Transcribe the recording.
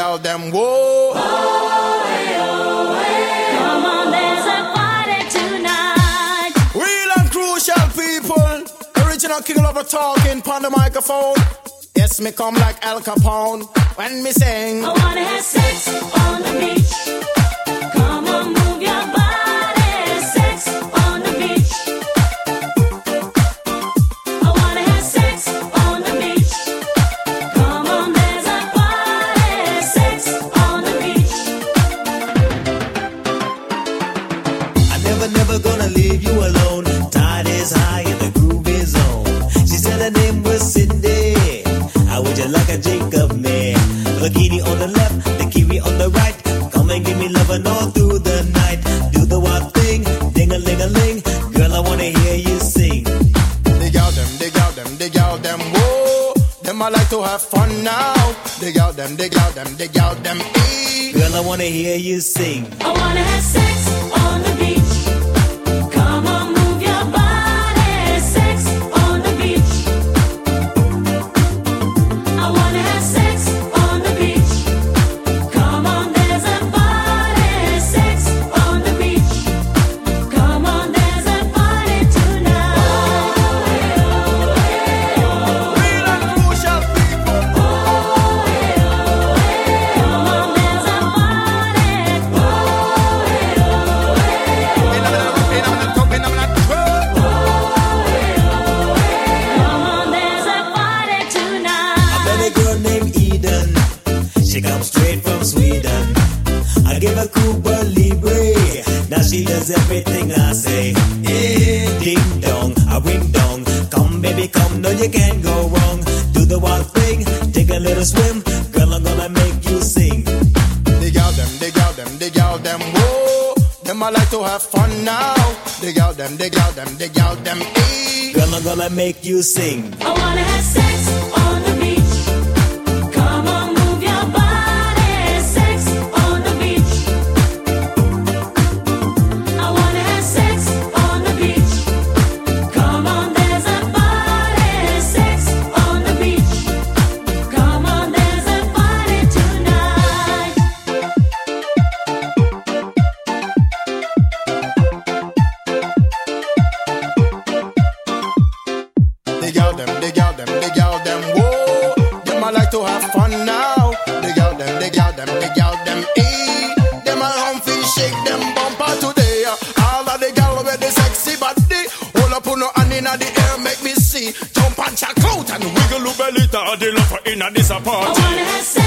gal them whoa. Come on, there's a party tonight. Real and crucial people. Original King Lover talking on the microphone. Yes, me come like Al Capone when me sing. I wanna have sex on the beach. Come on, move your body. Sex on the beach. I wanna have sex on the beach. Come on, there's a party. Sex on the beach. I'm never gonna leave you alone. Tide is high and the groove is on. She said her name was Cindy. How would you like a drink of me? Bikini on the left, the kiwi on the right. Come and give me lovin' all through the night. Do the wild thing, ding-a-ling-a-ling. Girl, I wanna hear you sing. Dig out them, dig out them, dig out them, whoa. Them I like to have fun now. Dig out them, dig out them, dig out them, Girl, I wanna hear you sing. I wanna have sex on the beach. Come on, move your body. Sex on the beach. I wanna have sex on the beach. Come on, there's a party. Sex on the beach. Come on, there's a party tonight. real and crucial people. Come on, there's a party. Come on, there's a party tonight. I met a girl named Eden. She comes straight from Sweden. I gave her Cuba Libre. Now she does everything I say. Ding dong, a ring dong. Come baby, come, no you can't go wrong. Do the wild thing, take a little swim. Girl, I'm gonna make you sing. Dig out them, dig out them, dig out them, whoa. Them I like to have fun now. Dig out them, dig out them, dig out them, Girl, I'm gonna make you sing. I wanna have sex on the beach. Come on, move your body. Sex on the beach. I wanna have sex on the beach. Come on, there's a party. Sex on the beach. Come on, there's a party tonight. dig out them, dig out them, dig out them, whoa. Them I like to have fun now. Dig out them, dig out them, dig out them, Them a humpy shake them bumper today. All of the gal with the sexy body. Hold up on no hand in the air, make me see. Jump and check out and wiggle your belly. The lover in a this I party. wanna have sex